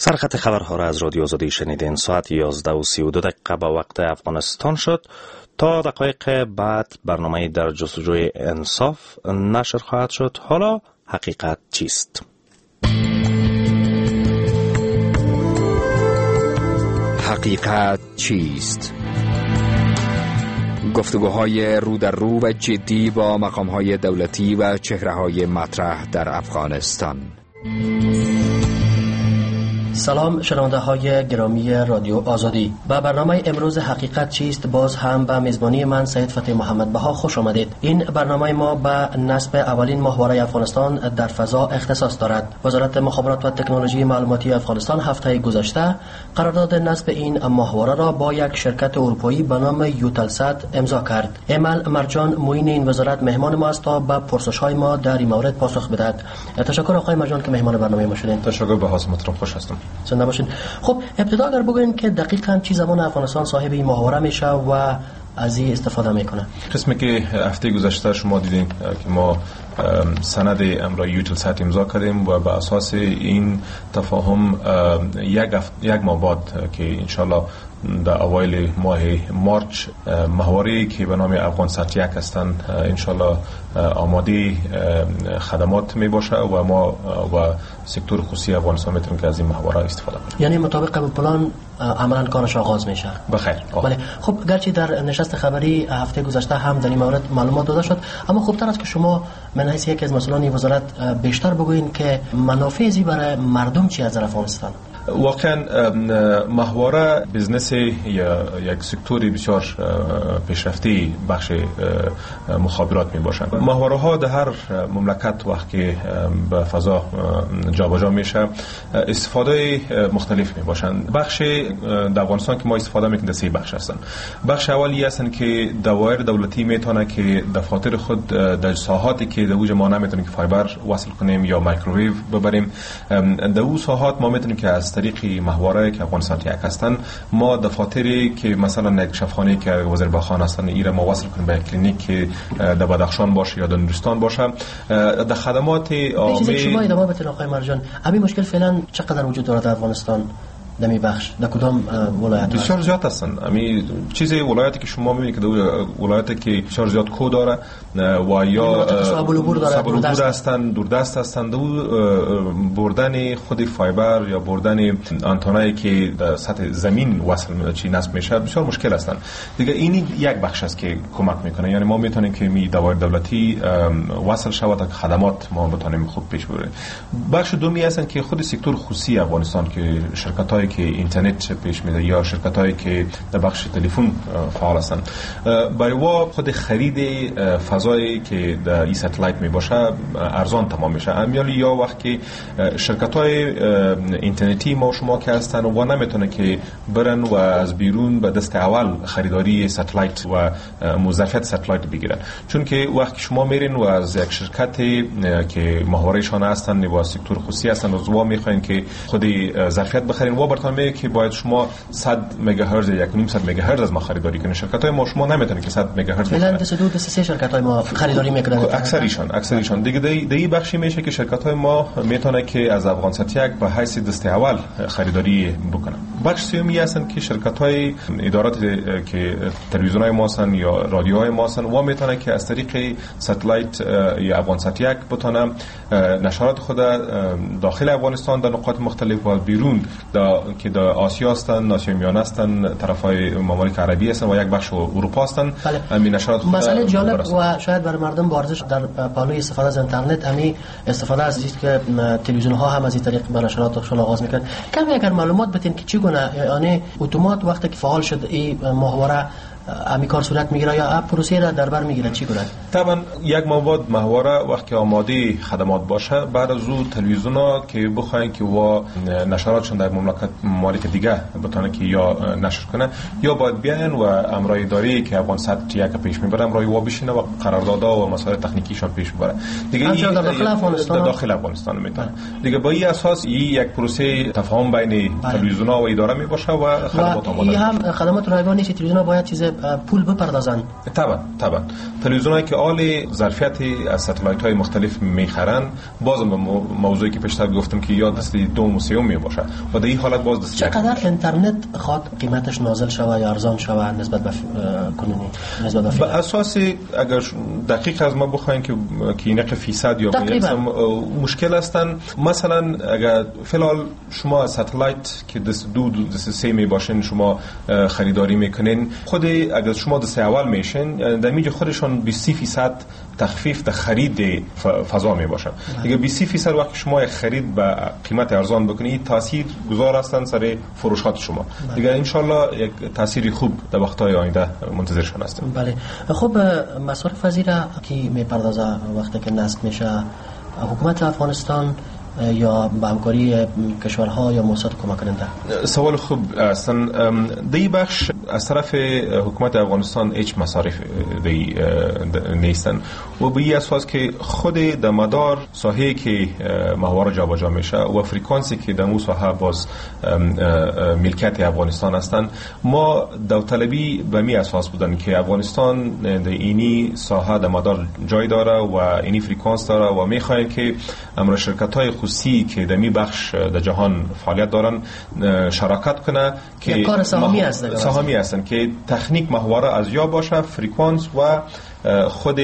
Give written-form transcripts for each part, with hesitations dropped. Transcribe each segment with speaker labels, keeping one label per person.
Speaker 1: سرخط خبرها را از رادیو آزادی شنیدین. ساعت 11:32 به وقت افغانستان شد. تا دقایق بعد برنامه در جستجوی انصاف نشر خواهد شد. حالا حقیقت چیست؟
Speaker 2: حقیقت چیست؟ گفتگوهای رو در رو و جدی با مقامهای دولتی و چهره‌های مطرح در افغانستان.
Speaker 3: سلام شنونده های گرامی رادیو آزادی. با برنامه امروز حقیقت چیست باز هم به میزبانی من سید فتح محمد بها خوش آمدید. این برنامه ما به نصب اولین ماهواره افغانستان در فضا اختصاص دارد. وزارت مخابرات و تکنولوژی معلوماتی افغانستان هفته گذشته قرارداد نصب این ماهواره را با یک شرکت اروپایی به نام یوتلسات امضا کرد. امل مرجان معین این وزارت مهمان ما است تا به پرسش‌های ما در این مورد پاسخ بدهد. تشکر آقای مرجان که مهمان برنامه ما شدین.
Speaker 4: تشکر به حضرتتون، خوش هستم.
Speaker 3: زنده باشین. خب ابتدا اگر بگوین که دقیقاً چی زمان افغانستان صاحب این ماهواره میشه و از این استفاده میکنه؟
Speaker 4: قسمی که هفته گذشته شما دیدین که ما سند امضای یوتلسات امضا کردیم و به اساس این تفاهم یک ماه بعد که انشالله در اوایل ماه مارچ ماهواره‌ای که به نام افغانستان 1 هستند انشالله آماده خدمات می باشه و ما و سکتور خصوصی افغانستان میتونیم که از این ماهواره استفاده کنیم.
Speaker 3: یعنی مطابق به پلان عملاً کارش آغاز میشه.
Speaker 4: بخیر.
Speaker 3: بله. خب گرچه در نشست خبری هفته گذشته هم در این مورد معلومات داده شد، اما خوبتر است که شما من حیث یکی از مسئولان وزارت بیشتر بگویین که منافع زی برای مردم چی از افغانستان؟
Speaker 4: واقعا ماهواره بزنس یا یک سکتوری بسیار پیشرفته بخش مخابرات می باشند. ماهواره ها در هر مملکت وقتی به فضا جابجا میشه استفاده مختلف می باشند. بخش در افغانستان که ما استفاده میکنیم سه بخش هستند. بخش اولی هستند که دوایر دولتی میتونه که دفاتر خود در ساحاتی که در اوج ما نمیتونیم که فایبر وصل کنیم یا مایکروویو ببریم، در اون ساحات ما میتونیم که از طریق ماهواره که افغانستان 1 هستن ما دفاتری که مثلا یک شفاخانه که وزیر باخان هستن ایره ما وصل کنیم به کلینیک که در بدخشان باشه یا در نورستان باشه. در خدمات عامه
Speaker 3: شما ادامه بدید آقای مرجان. همین مشکل فعلا چقدر وجود داره در افغانستان؟ دمی بخش در کدام ولایت
Speaker 4: بسیار زیاد هستن. همین چیزی ولایتی که شما میبینید که ولایتی که بسیار زیاد کو داره و یا
Speaker 3: سابلوبور
Speaker 4: هستن، دوردست هستن، بردن خود فایبر یا بردن آنتنایی که در سطح زمین وصل چی نصب میشه بسیار مشکل هستن. دیگه این یک بخش است که کمک میکنه. یعنی ما میتونیم که می دوایر دولتی وصل شود تا خدمات ما بتونیم خوب پیش ببریم. بخش دومی هستن که خود سکتور خصوصی افغانستان که شرکت‌های که اینترنت پیش میده یا شرکت‌هایی که در بخش تلفن فعال هستند، برای وا خود خرید فضایی که در این ساتلایت می باشه ارزان تمام میشه. امیالی یا وقتی شرکت‌های اینترنتی ما شما که هستن و نمیتونه که برن و از بیرون به دست اول خریداری ساتلایت و موظفیت ساتلایت بگیرن، چون که وقتی شما میرین و از یک شرکت که ماهواره‌شان هستن و سکتور خصوصی هستن و زوا میخواین که خود ظرفیت بخرین و برتون میگه که باید شما 100 مگاهرتز یا 1.5 مگاهرتز از ما خریداری کنید. شرکت‌های ما شما نمیتونن که 100 مگاهرتز
Speaker 3: فعلا سه شرکت‌های ما خریداری میکنن.
Speaker 4: اکثریشان دیگه دی بخشی میشه که شرکت‌های ما میتونه که از افغانستان 1 به حیث دست اول خریداری بکنن. بخش سومی هستن که شرکت‌های ادارات که تلویزیون‌های ما هستن یا رادیوهای ما هستن و میتونه که از طریق ساتلایت یا افغانستان 1 بتونه نشرات خود داخل افغانستان در نقاط مختلف و بیرون که در آسیا هستن، آسیا میانه هستن، طرفای ممالک عربی هستن و یک بخش اروپا هستن. همین نشرات
Speaker 3: مسئله جالب و شاید برای مردم با ارزش در پالوی استفاده از اینترنت همین استفاده از است که تلویزیون ها هم از این طریق به نشراتشون آغاز میکنن. کمی اگر معلومات بدین که چگونه یعنی اتومات وقتی که فعال شد این ماهواره امی کار صورت میگیره یا پروسه را در بر میگیره چی کنه؟
Speaker 4: طبعا یک مواد ماهواره وقتی آماده خدمات باشه بعد از او تلویزیونا که بخواین که و نشراتشون در ممالک دیگه بتونه که یا نشر کنه یا باید بیاین و امرای اداری که افغانستان 1 پیش میبره امرای و بشینه و قراردادها و مسائل تکنیکیشون پیش ببره. دیگه این داخل افغانستان میتونه. دیگه با این اساس یک پروسه تفاهم بین تلویزیونا و اداره می باشه و خدمات آماده.
Speaker 3: هم خدمات رایگان نیست. تلویزیونا باید چیز پول بپردازن.
Speaker 4: طبعا تلویزیونایی که آل ظرفیت از ستلایت های مختلف میخرن، باز موضوعی که پیشتر گفتم که یا دست دوم و سوم میباشه و در این حالت باز دست
Speaker 3: چقدر اینترنت خواهد قیمتش نازل شوه یا ارزان شوه نسبت به کنونی نسبت به
Speaker 4: به اساس اگر دقیق از ما بخواین که نق فیصد یا مشکل هستن، مثلا اگر فعلا شما از ستلایت که دست دو دست سه می باشین شما خریداری میکنین، خود اگر شما دست اول میشین در میجه خودشون 20% تخفیف در خرید فضا می باشن. دیگه 20% وقت شما خرید به قیمت ارزان بکنید تاثیر گذار هستن سر فروشات شما. دیگه انشالله یک تاثیری خوب در وقتهای آینده منتظرشان هستیم.
Speaker 3: بله. خب مصارف وزیره که میپردازه وقتی که نصب میشه حکومت افغانستان یا به همکاری کشورها یا موسسات کمک کننده؟
Speaker 4: سوال خوب هستن. دی بخش از طرف حکومت افغانستان هیچ مصارف دی نیستن و به این اساس که خود در مدار ساحه که ماهواره جابجا میشه و فرکانسی که در اون ساحه باز ملکیت افغانستان هستن، ما داوطلبی به می اساس بودن که افغانستان در اینی ساحه در مدار جای داره و اینی فرکانس داره و میخواین که امر شرکت‌های خصوصی که در می بخش در جهان فعالیت دارن شراکت کنه که
Speaker 3: کار سهامی
Speaker 4: هستن که تکنیک ماهواره از یا باشه فرکانس و خود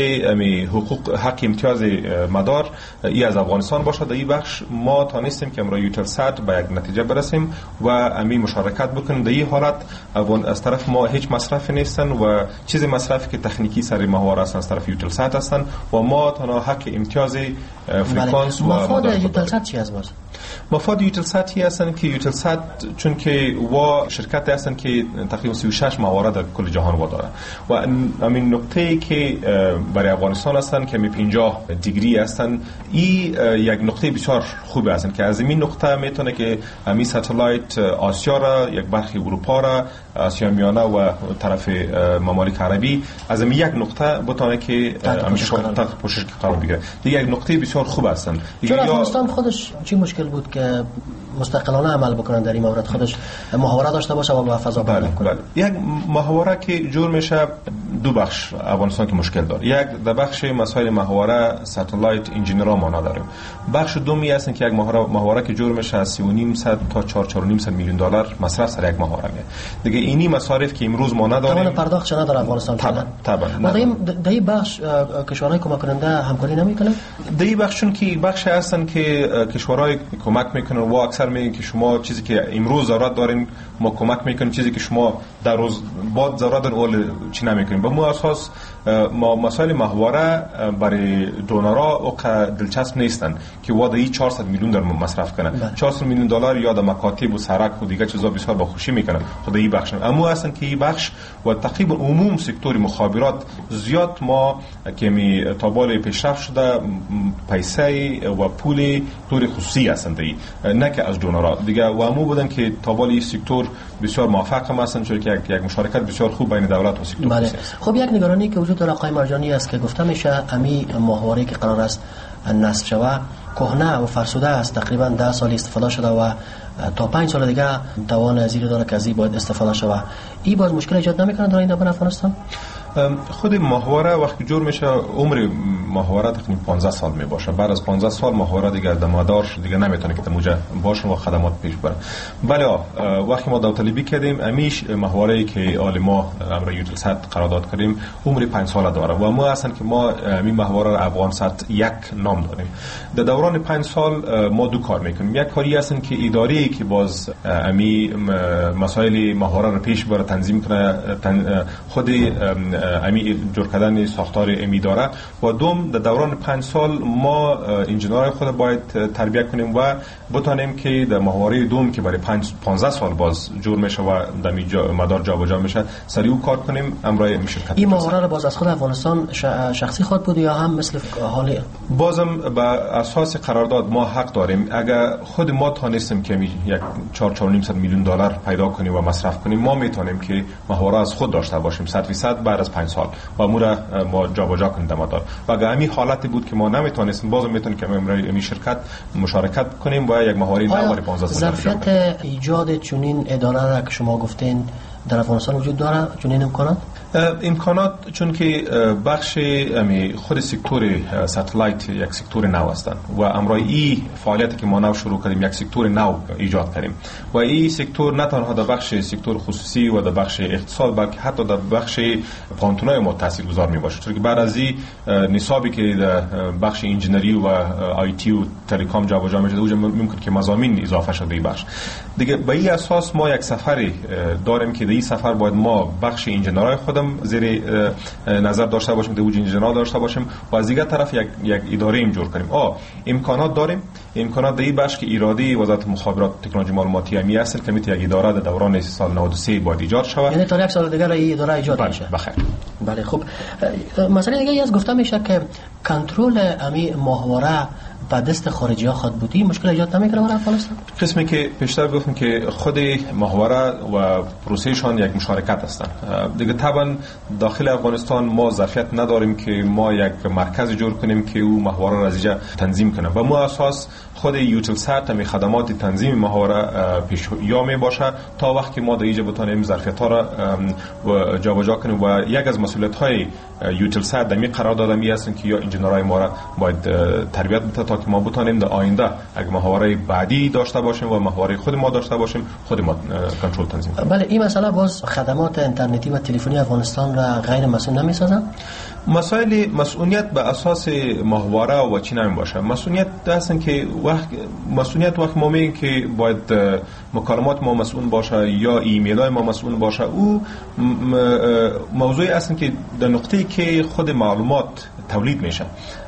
Speaker 4: حقوق حق امتیاز مدار ای از افغانستان باشه. در این بخش ما تانستیم که امروز یوتلسات به یک نتیجه برسیم و امی مشارکت بکنیم. در این حالت از طرف ما هیچ مصرف نیستن و چیز مصرفی که تکنیکی سر ماهواره هستن از طرف یوتلسات هستن و ما تنها حق امتیاز فرکانس و
Speaker 3: مفاد یوتلسات چی از باز؟
Speaker 4: مفاد یوتلسات هستن که یوتلسات چون که و شرکت هستن که تقریبا 36 ماهواره در کل جهان و داره و همین نقطه‌ای که برای افغانستان هستن که 50 دیگری هستن، این یک نقطه بسیار خوب هستن که از این نقطه میتونه که همین ستلایت آسیا را، یک برخی اروپا را، آسیا میانه و طرف ممالک عربی از این یک نقطه بتونه که تحت پوشش قرار بگیره. دیگه یک نقطه بسیار خوب هستن.
Speaker 3: چون افغانستان خودش چی مشکل بود که مستقلانه عمل بکنن در این مورد، خودش ماهواره داشته باشه و به فضا پرداخت کنه؟
Speaker 4: یک ماهواره که جور میشه دو بخش افغانستان که مشکل داره. یک در بخش مسائل ماهواره ستلایت انجینیرها ما نداریم. بخش دومی هستن که یک ماهواره که جور میشه از 3.5 تا 4.5 میلیون دلار مصرف سر یک ماهواره میه. دیگه اینی مصارف که امروز ما نداریم.
Speaker 3: توان پرداخت چه نداره افغانستان؟
Speaker 4: طبعا.
Speaker 3: در این بخش کشورهای کمک کننده همکاری نمیکنن؟
Speaker 4: در این بخش چون که بخش هستن که کشورهای کمک میکنن و اکثر میگن که شما چیزی که امروز ضرورت دارین ما کمک میکنیم، چیزی که شما در روز بعد ضرورت دارین اول چی نمیکنیم. به مو اساس ما مسائل ماهواره برای دونرها او دلچسب نیستن که وادی 400 میلیون در مصرف کنه. 400 میلیون دلار یا در مکاتب و سرک و دیگه چیزا بسیار با خوشی میکنن خود این بخش. اما اصلا که این بخش و تقریبا عموم سکتور مخابرات زیاد ما که می تابال پیشرفت شده پیسه و پول طور خصوصی هستند نه که از دونرها دیگه و عموم بودن که تابال این سکتور بسیار موفق هستند چون که یک مشارکت بسیار خوب بین دولت و سکتور خصوصی است.
Speaker 3: خب یک نگرانی که وجود داره آقای مرجانی است که گفته میشه امی ماهواره که قرار است نصب شود کهنه و فرسوده است، تقریبا 10 سال استفاده شده و تا 5 سال دیگه توان زیر داره که از این باید استفاده شود. این باز مشکل ایجاد نمیکنه در این در افغانستان؟
Speaker 4: خود ماهواره وقتی جور میشه عمر ماهواره تقریبا 15 سال می باشه. بعد از 15 سال ماهواره دیگه دمادار دیگه نمیتونه که موجه باشه و خدمات پیش بره. ولی وقتی ما داوطلبی کردیم امیش ماهواره‌ای که آل ما امر یوتلسات قرارداد کردیم عمر 5 سال داره و ما اصلا که ما این ماهواره افغانستان یک نام داریم. در دوران 5 سال ما دو کار میکنیم. یک کاری هستن که اداره‌ای که باز امی مسائل ماهواره رو پیش بره تنظیم کنه خود امی جور کردن ساختار امی داره و دوم در دوران 5 سال ما انجینرهای خود باید تربیت کنیم و بتونیم که در ماهواره دوم که برای 15 سال باز جور میشه و در مدار جابجا میشه سریع کار کنیم امرای شرکت.
Speaker 3: این ماهواره رو باز از خود افغانستان شخصی خود بود یا هم مثل حالی؟
Speaker 4: بازم به اساس قرارداد ما حق داریم اگر خود ما تونستیم که یک 4.5 میلیون دلار پیدا کنیم و مصرف کنیم ما میتونیم که ماهواره از خود داشته باشیم 100% بعد از 5 سال و ما جابجا کنیم در مدار. و اگر همین حالتی بود که ما نمیتونستیم بازم میتونیم که امروی شرکت مشارکت کنیم و یک ماهواره نوار 15 سال.
Speaker 3: ظرفیت ایجاد چنین اداره را که شما گفتین در افغانستان وجود داره چنین امکانات؟
Speaker 4: امکانات چون که بخش خود سکتور ساتلایت یک سکتور نو هستند و امروزی فعالیتی که ما نو شروع کردیم یک سکتور نو ایجاد کردیم و این سکتور نه تنها در بخش سکتور خصوصی و در بخش اقتصاد بلکه حتی در بخش پانتونای ما تاثیرگذار می باشه، چون که بعد از این نصابی که در بخش انجینری و آی تی و تلکام جابجا میشه اونجا ممکن که مضامین اضافه شده این بخش دیگه. به این اساس ما یک سفری داریم که در این سفر باید ما بخش انجینرهای خودم زیر نظر داشته باشیم، در انجینرها داشته باشیم و از دیگر طرف یک اداره ایم جور کنیم. امکانات داریم، امکانات در این بخش که ایرادی وزارت مخابرات تکنولوژی معلوماتی امی است که میتونه یک اداره در دوران سال 93 باید ایجاد شود،
Speaker 3: یعنی تا یک سال دیگه این اداره ایجاد میشه.
Speaker 4: بخیر.
Speaker 3: بله خب مسئله دیگه از گفته میشه که کنترل امی ماهواره به دست خارجی ها خود بودی مشکل ایجاد نمیکنه برای افغانستان؟
Speaker 4: قسمی که پیشتر گفتم که خود ماهواره و پروسهشان یک مشارکت هستند دیگه. طبعا داخل افغانستان ما ظرفیت نداریم که ما یک مرکز جور کنیم که او ماهواره را از اینجا تنظیم کنه و ما اساس خود یوتیلسات می خدمات تنظیم ماهواره پیش یا می باشه تا وقتی ما در اینجا بتونیم ظرفیت ها را جابجا کنیم و یک از مسئولیت های یوتیلسات در می قرار داده می هستن که یا انجینرهای ما را باید تربیت بده تا که ما بتونیم در آینده اگه ماهواره بعدی داشته باشیم و ماهواره خود ما داشته باشیم خود ما کنترل تنظیم کنیم.
Speaker 3: بله این مسئله باز خدمات اینترنتی و تلفنی افغانستان را غیر مسئول نمی‌سازن؟
Speaker 4: مسائل مسئولیت به اساس ماهواره و چی نمی باشه. مسئولیت هستن که وقت ما میگیم که باید مکالمات ما مسئول باشه یا ایمیل های ما مسئول باشه، او موضوعی هستن که در نقطه‌ای که خود معلومات تولید میشه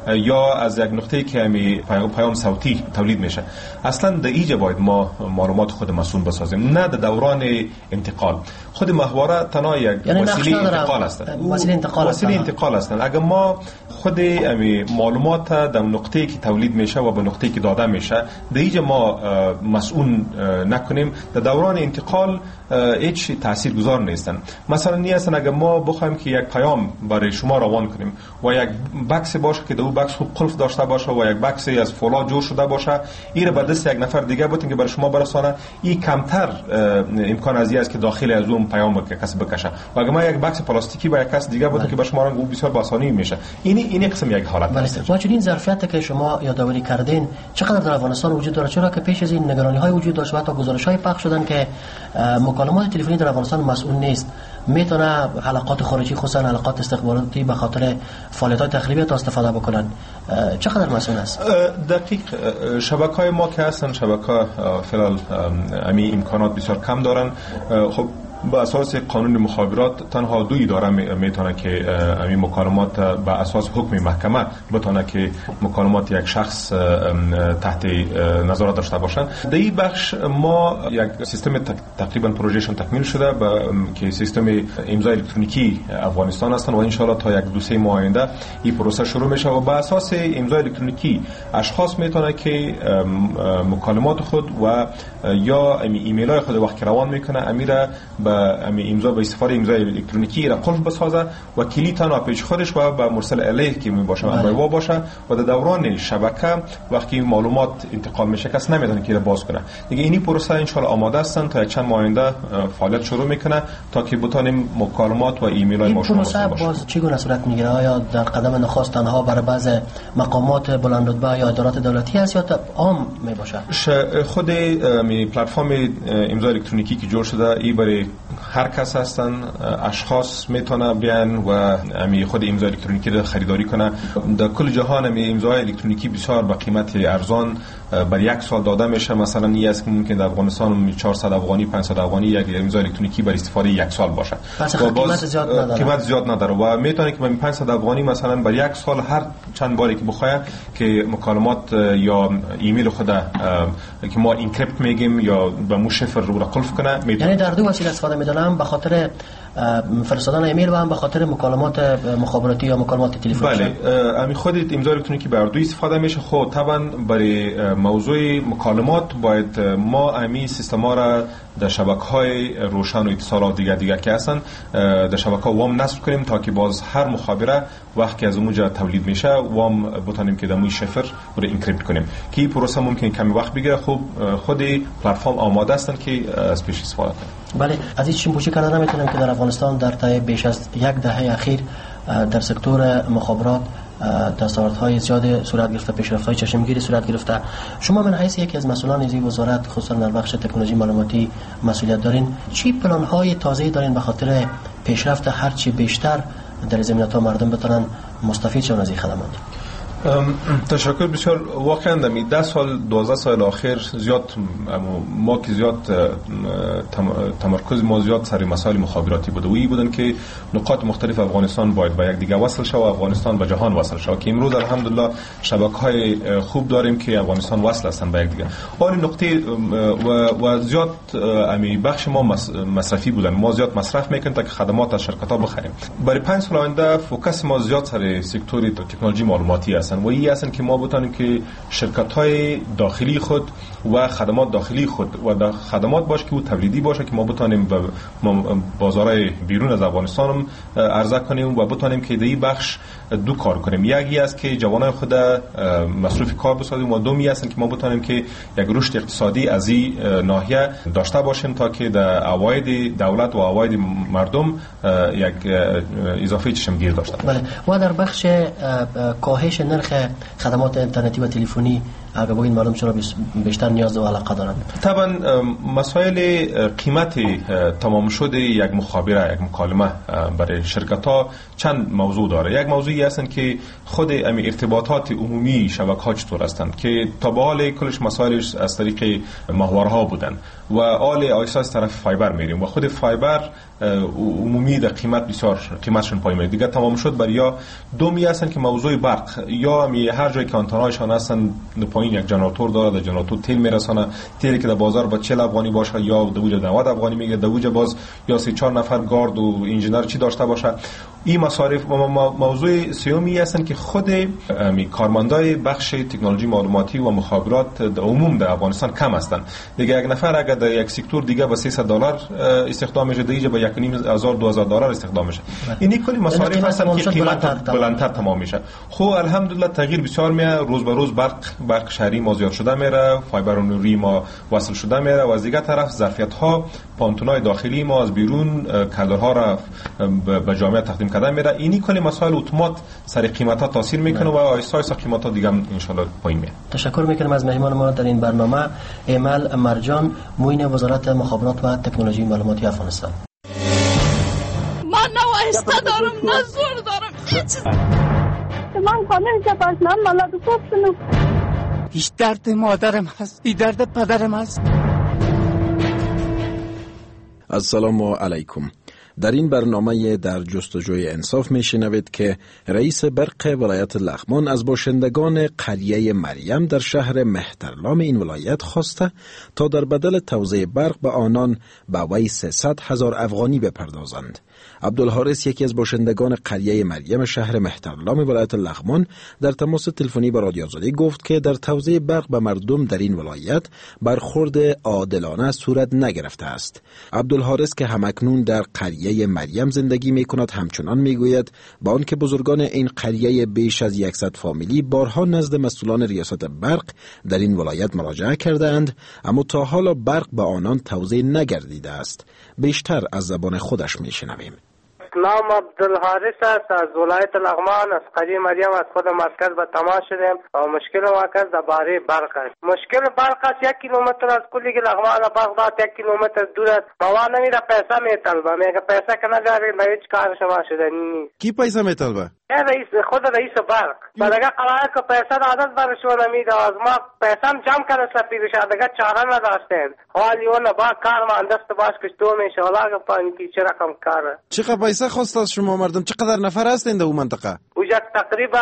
Speaker 4: یا از یک نقطه‌ای که پیام صوتی تولید میشه اصلا در اینجا باید ما معلومات خود مسئول بسازیم، نه در دوران انتقال. خود ماهواره تنها یک وسیله انتقال است. وسیله انتقال است. اگر ما خود معلومات در نقطه‌ای که تولید میشه و به نقطه‌ای که داده میشه در اینجا ما مسئول نکنیم، در دوران انتقال هیچ تاثیرگذار نیستن. مثلا نیستن اگر ما بخوایم که یک پیام برای شما روان کنیم و یک بکس باشه که در اون بکس خوب قلف داشته باشه و یک بکس از فولاد جور شده باشه، این به دست یک نفر دیگه بتین که برای شما برسانه، این کمتر امکان از این است که داخل از اون پیام کسی بکشه. و اگر ما یک بکس پلاستیکی با یک کس دیگه بتین که برای شما اون بسیار با آسانی میشه. این قسم یک حالت است.
Speaker 3: ما چنین ظرفیتی که شما یادآوری کردین چقدر در افغانستان وجود داره؟ چرا که پیش از این نگرانی‌های وجود داشت و حتی گزارش‌های پخش شدن که مکالمات تلفنی در افغانستان مسئول نیست، میتونه حلقات خارجی خصوصا حلقات استخباراتی به خاطر فعالیت‌های تخریبی تا استفاده بکنن. چقدر مسئول است؟
Speaker 4: دقیق شبکه‌های ما که هستن شبکه فعلا امی امکانات بسیار کم دارن. خب با اساس قانون مخابرات تنها دو اداره میتونه که این مکالمات با اساس حکم محکمه بتونه که مکالمات یک شخص تحت نظارت داشته باشند. در این بخش ما یک سیستم تقریبا پروژهشون تکمیل شده که سیستم امضای الکترونیکی افغانستان هستن و ان شاء الله تا یک دو سه ماه آینده این پروسه شروع میشه و با اساس امضای الکترونیکی اشخاص میتونه که مکالمات خود و یا ایمیل های خود وقت روان میکنه امیره امضا به استفاده امضای الکترونیکی را قلف بسازه و کلید تنها پیش خودش و به مرسل علیه که می باشه و باشه و در دوران شبکه وقتی معلومات انتقال میشه کس نمیدونه که باز کنه دیگه. اینی پروسه ان شاء الله آماده هستن تا چند ماه آینده فعالیت شروع میکنه تا که بتونیم مکالمات و ایمیل های ما شما
Speaker 3: پروسه باز چگونه صورت میگیره؟ آیا در قدم نخست تنها برای بعض مقامات بلند رتبه یا ادارات دولتی است یا عام می باشه؟
Speaker 4: خود پلتفرم امضای الکترونیکی که جور شده ای برای هر کس هستن، اشخاص میتونه بیان و خود امضای الکترونیکی رو خریداری کنه. در کل جهان امضای الکترونیکی بسیار با قیمت ارزان بر یک سال داده میشه. مثلا این است که ممکن در افغانستان 400 افغانی 500 افغانی یک امضای الکترونیکی برای استفاده یک سال باشه
Speaker 3: و
Speaker 4: قیمت زیاد نداره و میتونه که 500 افغانی مثلا بر یک سال هر چند باری که بخواد که مکالمات یا ایمیل خود که ما اینکریپت میگیم یا به مو شفر رو قلف کنه.
Speaker 3: یعنی در دو وسیله استفاده میدونم، به خاطر فرستادن ایمیل و هم به خاطر مکالمات مخابراتی یا مکالمات تلفنی.
Speaker 4: بله همین خود امضای الکترونیکی بر دو استفاده میشه. خب طبعا برای موضوع مکالمات باید ما همین سیستما را در شبکه‌های روشن و اتصالات دیگه که هستن در شبکه وام نصب کنیم تا که باز هر مخابره وقتی از اونجا تولید میشه وام بتونیم که دموی شفر رو اینکریپت کنیم که این پروسه ممکن کمی وقت بگیره. خب خود پلتفرم آماده هستن که از پیش استفاده کنیم.
Speaker 3: بله، از این چیم پوشی کردن نمیتونم که در افغانستان در طی بیش از یک دهه اخیر در سکتور مخابرات دستاوردهای زیاد صورت گرفته، پیشرفت‌های چشمگیری صورت گرفته. شما من حیث یکی از مسئولان این وزارت خصوصا در بخش تکنولوژی معلوماتی مسئولیت دارین، چی پلان‌های تازه‌ای دارین به خاطر پیشرفت هر چی بیشتر در زمینه‌ها مردم بتونن مستفید شون از این خدمات؟
Speaker 4: تشکر بسیار. واقعا در 10 سال 12 سال اخیر زیاد ما که زیاد تمرکز ما زیاد سر مسائل مخابراتی بوده و این بودن که نقاط مختلف افغانستان باید به یک دیگه وصل شود و افغانستان به جهان وصل شود، که امروز الحمدلله شبکه‌های خوب داریم که افغانستان وصل هستند به یک دیگه. ولی نقطه و زیاد امی بخش ما مصرفی بودن، ما زیاد مصرف میکنیم تا که خدمات از شرکت‌ها بخریم. برای 5 سال آینده فوکس ما زیاد سر سکتور تکنولوژی معلوماتی است و این هستن که ما بتونیم که شرکت‌های داخلی خود و خدمات داخلی خود و خدمات باشه که او تولیدی باشه که ما بتونیم به بازارهای بیرون از افغانستان عرضه کنیم و بتونیم که در این بخش دو کار کنیم. یکی است که جوانای خود مصروف کار بسازیم و دومی هستن که ما بتونیم که یک رشد اقتصادی از این ناحیه داشته باشیم تا که در عواید دولت و عواید مردم یک اضافه چشمگیر داشته باشه.
Speaker 3: بله، و در بخش کاهش نرخ خدمات اینترنتی و تلفنی اگر بگین معلوم چرا بیشتر نیاز و علاقه دارن؟
Speaker 4: طبعا مسائل قیمت تمام شده یک مخابره، یک مکالمه برای شرکت ها چند موضوع داره. یک موضوعی هستن که خود ارتباطات عمومی شبکه‌ها چطور هستند که تا به حال کلش مسائلش از طریق محورها بودن و آل آیسا از طرف فایبر میریم و خود فایبر عمومی در قیمت بسیار قیمتشون پایین میاد دیگه تمام شد. برای یا دومی هستن که موضوع برق، یا هر جایی که آنتنایشان هستن پایین یک جنراتور داره، در جنراتور تیل میرسانه، تیلی که در بازار با 40 افغانی باشه یا در وجه 90 افغانی میگه، در وجه باز یا 3-4 نفر گارد و انجینر چی داشته باشه. این مصارف. موضوع سومی هستن که خود کارمندای بخش تکنولوژی معلوماتی و مخابرات در عموم در افغانستان کم هستن دیگه. یک نفر اگر در یک سکتور دیگه با $300 استخدام میشه، دیگه با $1,500 استخدام میشه. اینی کلی مصارف هستن که قیمت بلندتر تمام میشه. خب الحمدلله تغییر بسیار میاد، روز به روز برق شهری ما زیاد شده میره، فایبر نوری ما وصل شده میره و از دیگه طرف ظرفیت ها پانتونای داخلی ما از بیرون کادرها را به جامعه تقدیم کرده میره. اینی کلی مسائل اتومات سر قیمت ها تاثیر میکنه و آیستا آیستا قیمت ها دیگه ان شاء الله پایین میاد.
Speaker 3: تشکر میکنم از مهمان ما در این برنامه، ایمل مرجان، معین وزارت مخابرات و تکنولوژی معلوماتی افغانستان.
Speaker 5: من نه آیستا دارم نه زور دارم هیچ.
Speaker 6: من خانه جباز من مالاد کوفنو.
Speaker 5: هیچ درد مادرم هست، این درد پدرم هست.
Speaker 7: السلام علیکم. در این برنامه در جستجوی انصاف میشنوید که رئیس برق ولایت لغمان از باشندگان قریه مریم در شهر مهترلام این ولایت خواسته تا در بدل توزیع برق به آنان به وی 300,000 افغانی بپردازند. عبدالحارث، یکی از باشندگان قریه مریم شهر مهترلام ولایت لغمان، در تماس تلفنی با رادیو آزادی گفت که در توزیع برق به مردم در این ولایت برخورد عادلانه صورت نگرفته است. عبدالحارث که همکنون در قریه مریم زندگی می کند همچنان می گوید با آنکه بزرگان این قریه بیش از 100 فامیلی بارها نزد مسئولان ریاست برق در این ولایت مراجعه کردند، اما تا حالا برق به آنان توزیع نگردیده است. بیشتر از زبان خودش می شنویم.
Speaker 8: نام عبدالحارث است، از ولایت لغمان، از قریه مریم، از خود مرکز به تماس شدیم و مشکل مرکز درباره برق است. مشکل برق است 1 کیلومتر از کلیگ لغمان بغداد 1 کیلومتر دور است. ما نمیره پیسه میطلبه، میگه پیسه که نداری هیچ کار شما شدنی نیست.
Speaker 7: کی پیسه میطلبه؟
Speaker 8: خود رئیس برق. بعد قرار که پیسه عادت برشون نمیده، از ما پیسه جمع کرده سپیدش دیگه چاره نداشتن. حالی اون با کار من دست باش کشتو میشه، حالا پانی کی چه رقم کاره.
Speaker 7: چقدر پیسه خواست از شما مردم؟ چقدر نفر هستین در اون منطقه؟
Speaker 8: اوجا تقریبا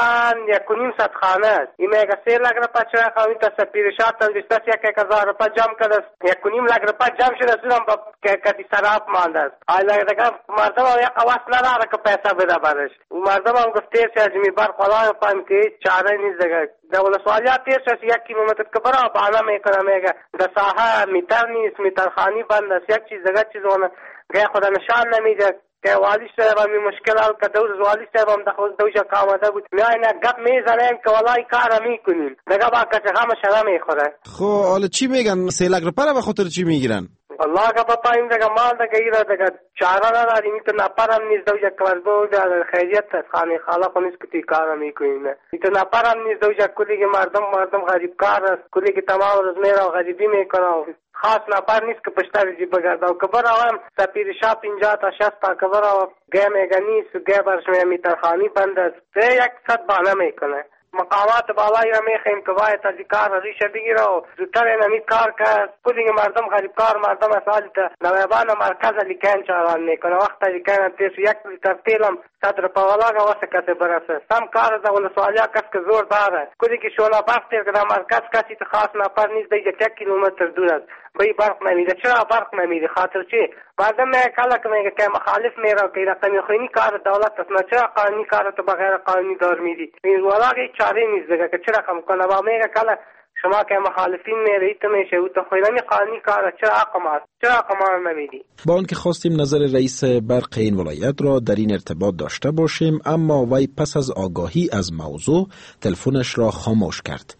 Speaker 8: 1.5 خانه است. این میگه 3 لک روپیه چرا خواهی تا سپیدشات تا 1,000 روپیه جمع کرده، 1.5 لک روپیه جمع شده سودم با کتی سراب مانده است. حالا دیگه مردم هم یک قواس نداره که پیسه بده برش. مردم هم گفته سازمی برق خدای پایم که چاره نیست دیگه. دولت سوالیات تیرش 1 کیلومتر که برای بانه میکنه، میگه در ساحه میتر نیست، میترخانی بند است، یک چیز دیگه چیز اونه گه خدا نشان نمیده که والی صاحب می مشکل حل که دوز والی صاحب هم دخوز دوجه کامده بود میاینا گپ میزنیم که والای کار میکنیم دیگه با کسی همه شده میخوره.
Speaker 7: خب حالا چی میگن؟ 3 لک روپیه به خاطر چی میگیرن؟
Speaker 8: الله کا پتہ این دیگه مال دیگه ایرا دیگه چاره نداری میتون نپرم نیست دو یک کلاسبو در خیریت خانه خاله خونیست که تی کارم میکنیم میتون نپرم نیست دو یک کلی که مردم غریب کار است کلی که تمام روز میرا و غریبی میکنه خاص نفر نیست که پشتر جی بگرده و کبر آوام سپیر شا 50 تا 60 تا کبر آوام گه میگه نیست و گه برش میترخانی بند است ده 100 بانه میکنه مقامات بالایی را میخیم که باید از کار ریشه بگیره و زودتر نمی کار که کلی مردم غریب کار مردم اصال تا نویبان مرکز لیکن چاران میکنه وقت لیکن تیس 1 لیتر تیلم 100 روپا ولاغه واسه کسی برسه سم کار از ولسوالیا کس که زور داره کلی که شولا بختیر که در مرکز کسی تا خاص نفر نیست دیگه 1 کیلومتر دور است بایی برق نمیده چرا برق نمیده خاطر چی مردم میگه کلا که میگه که مخالف میره که رقمی خوینی کار دولت است نه چرا قانونی کار تو بغیر قانونی دار میدی این ولاغه چاره نیست دیگه که چرا کم کنه با میگه کلا شما که مخالفین میره ایت میشه او تو خوینی قانونی کار چرا حقم است چرا حقم نمیدی
Speaker 7: با آنکه خواستیم نظر رئیس برق این ولایت را در این ارتباط داشته باشیم اما وی پس از آگاهی از موضوع تلفنش را خاموش کرد.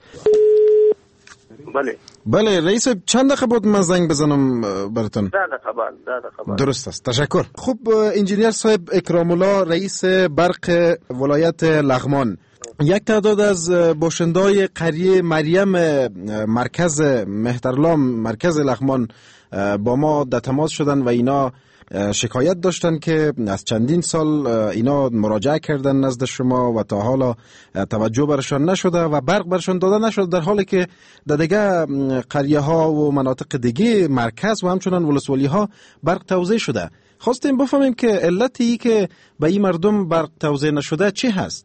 Speaker 7: بله رئیس چند دقیقه بود من زنگ بزنم براتون؟
Speaker 9: 10 دقیقه.
Speaker 7: درست است تشکر. خب انجینیر صاحب اکرام الله رئیس برق ولایت لغمان یک تعداد از باشنده‌های قریه مریم مرکز مهترلام مرکز لغمان با ما در تماس شدن و اینا شکایت داشتن که از چندین سال اینا مراجعه کردن نزد شما و تا حالا توجه برشان نشده و برق برشان داده نشده در حالی که در دیگه قریه ها و مناطق دیگه مرکز و همچنان ولسوالی ها برق توزیع شده. خواستیم بفهمیم که علتی که به این مردم برق توزیع نشده چی هست؟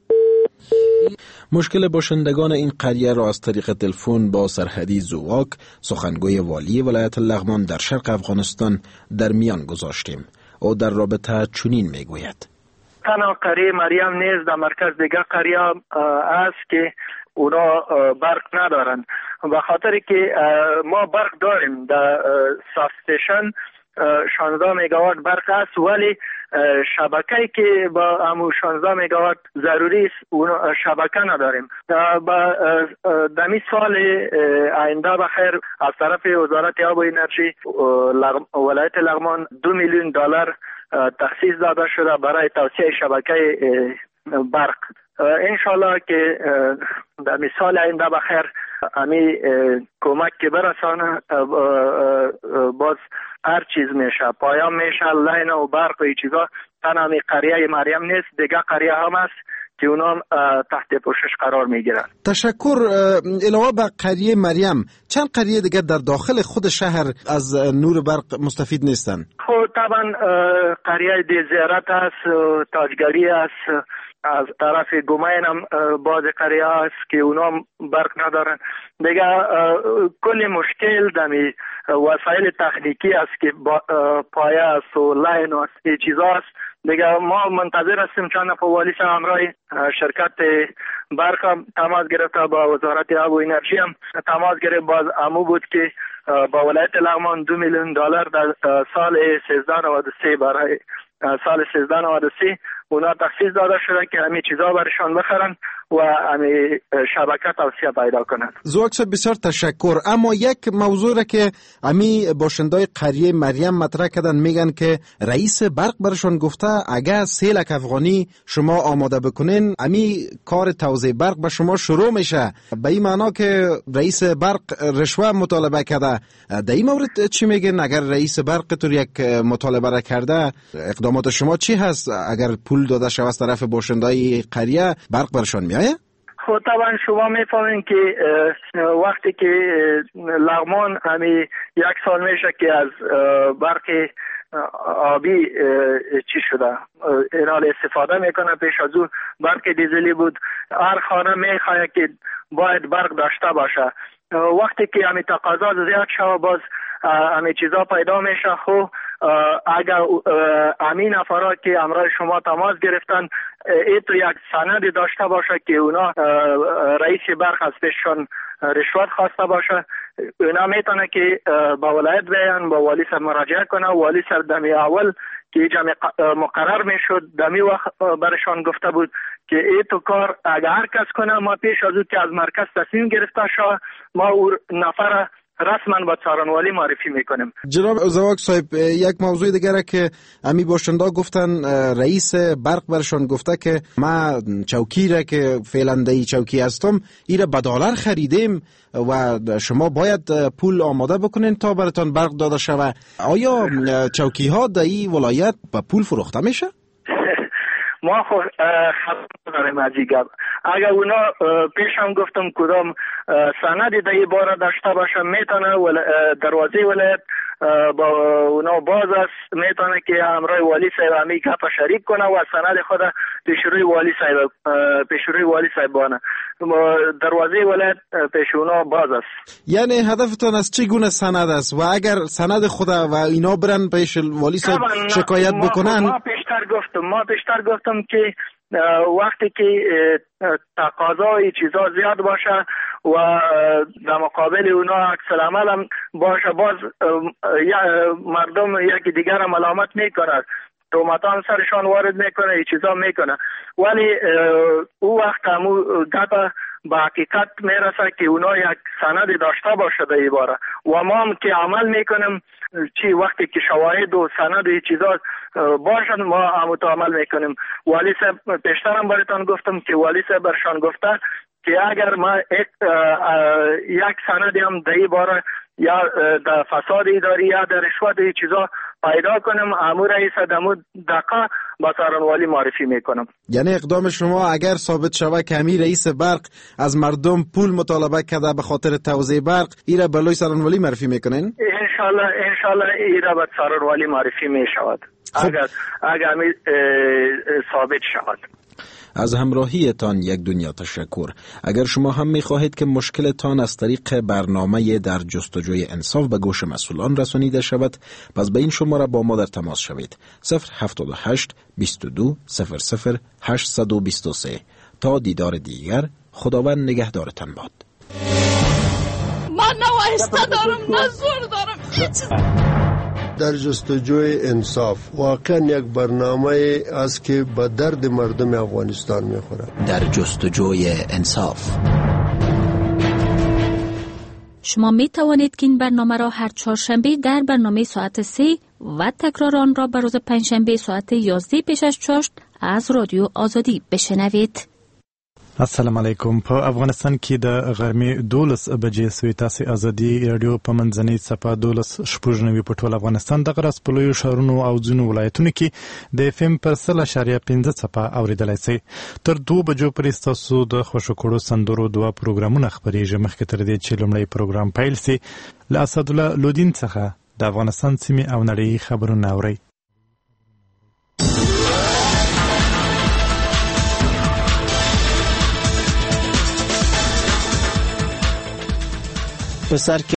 Speaker 7: مشکل باشندگان این قریه را از طریق تلفن با سرحدی زواک سخنگوی والی ولایت لغمان در شرق افغانستان در میان گذاشتیم. او در رابطه چنین میگوید:
Speaker 9: تنها قریه مریم نیز در مرکز دیگه قریه است که اونا برق ندارن و خاطری که ما برق داریم در ساب استیشن 16 مگاوات برق است ولی شبکه‌ای که با همون 16 مگاوات ضروری است اون شبکه نداریم. در این سال آینده بخیر از طرف وزارت آب و انرژی ولایت لغمان $2 میلیون تخصیص داده شده برای توسعه شبکه برق. انشالله که در مثال آینده بخیر امی کمک که برسانه باز هر چیز میشه پایان میشه لین و برق و چیزا تنها قریه مریم نیست دیگه قریه هم است که اونا تحت پوشش قرار میگیرن.
Speaker 7: تشکر. علاوه بر قریه مریم چند قریه دیگه در داخل خود شهر از نور برق مستفید نیستن؟
Speaker 9: خب طبعا قریه دی زیارت است تاجگری است از طرف گومین هم بعض قریه است که اونا برق ندارن دیگه کل مشکل دمی وسایل تکنیکی است که پایه است و لاین است این چیزا است دیگه ما منتظر هستیم چند نفر والی همراه شرکت برق تماس گرفته با وزارت آب و انرژی هم تماس گرفت باز امو بود که با ولایت لغمان $2 میلیون در سال 1393 برای سال 1393 اونا تخصیص داده شده که همین چیزا برشان بخرن و همین شبکه توسعه پیدا کنند.
Speaker 7: زواک صاحب بسیار تشکر. اما یک موضوع را که همین باشندای قریه مریم مطرح کردن میگن که رئیس برق برشان گفته اگر 3 لک افغانی شما آماده بکنین همین کار توزیع برق به شما شروع میشه. به این معنا که رئیس برق رشوه مطالبه کرده. در این مورد چی میگن؟ اگر رئیس برق طور یک مطالبه را کرده اقدامات شما چی هست؟ اگر پول داده شود از طرف باشندای قریه برق برشان میایه؟
Speaker 9: خب طبعا شما میفهمین که وقتی که لغمان همین 1 سال میشه که از برق آبی چی شده اینا استفاده میکنه. پیش از اون برق دیزلی بود. هر خانه میخواد که باید برق داشته باشه. وقتی که همین تقاضا زیاد شود باز همین چیزا پیدا میشه. خب اگر همین افراد که امروز شما تماس گرفتن ایتو یک سند داشته باشه که اونا رئیس برق از پیششان رشوت خواسته باشه اونا میتونه که با ولایت بیان با والی سر مراجعه کنه. والی سر دمی اول که جمع مقرر میشد دمی وقت برشان گفته بود که ایتو کار اگر هر کس کنه ما پیش از اون که از مرکز تصمیم گرفته شد ما او نفر رسما به څارنوالی معرفی میکنیم.
Speaker 7: جناب زواک صاحب، یک موضوع دیگره که امی باشنده گفتن، رئیس برق برشان گفته که ما چوکی را که فعلا دی چوکی هستم ایره به دلار خریدیم و شما باید پول آماده بکنین تا براتون برق داده شود. آیا چوکی ها در این ولایت به پول فروخته میشه؟
Speaker 9: ما خب خبر داریم از این گپ. اگر اونا پیش هم گفتم کدام سند در این باره داشته باشه میتونه دروازه ولایت با اونا باز است، میتونه که همراه والی صاحب همی گپ شریک کنه و سند خود پیشروی والی صاحبانه دروازه ولایت پیش اونا باز است.
Speaker 7: یعنی هدفتون از چی گونه سند است و اگر سند خود و اینا برن پیش والی صاحب شکایت بکنن؟
Speaker 9: ما پیشتر گفتم که وقتی که تقاضای چیزا زیاد باشه و در مقابل اونا عکس العمل هم باشه، باز مردم یکی دیگر هم ملامت میکنه، تومتان سرشان وارد میکنه، این چیزا میکنه، ولی او وقت همو گپ به حقیقت میرسه که اونا یک سند داشته باشه در این باره و ما هم که عمل میکنیم چی وقتی که شواهد و سند این چیزا باشن ما همو تو عمل میکنیم. والی صاحب پیشترم براتون گفتم که والی صاحب برشان گفته که اگر ما یک سند هم در این باره یا در فساد اداری یا در رشوت این چیزا پیدا کنم، امور رئیس دمو دقیقه با څارنوالی معرفی میکنم.
Speaker 7: یعنی اقدام شما اگر ثابت شود که همین رئیس برق از مردم پول مطالبه کرده به خاطر توزیع برق، ایره به لوی څارنوالی معرفی میکنین؟
Speaker 9: انشالله ایره به څارنوالی معرفی میشود اگر همین ثابت شود.
Speaker 7: از همراهیتان یک دنیا تشکر. اگر شما هم می‌خواهید که مشکلتان از طریق برنامه در جستجوی انصاف به گوش مسئولان رسانیده شود، پس به این شماره با ما در تماس شوید: 078 22 00 823. تا دیدار دیگر، خداوند نگهدارتان باد.
Speaker 5: من نه آهسته دارم نه زور دارم.
Speaker 10: در جستجوی انصاف واقعا یک برنامه است که به درد مردم افغانستان میخوره.
Speaker 11: در جستجوی انصاف
Speaker 12: شما می توانید که این برنامه را هر چهارشنبه در برنامه ساعت 3 و تکرار آن را به روز پنجشنبه ساعت 11 پیش از چاشت از رادیو آزادی بشنوید.
Speaker 13: السلام علیکم. په افغانستان کې د غرمې 12 بجې سوی تاسو ازادي رادیو په منځنۍ صفه 12 شپږنوي په ټول افغانستان د غرس په لویو ښارونو او ځینو ولایتونو کې د اف ام پر 0.15 صفه اوریدلای شئ. تر 2 بجو پورې تاسو د خوشو کړو سندرو دوه پروګرامونه خبرېږي. مخکې تر دې چې لومړی پروګرام پیل شي، له اسدالله لودین څخه د افغانستان سیمې او نړۍ خبرونه اورئ.
Speaker 11: پسر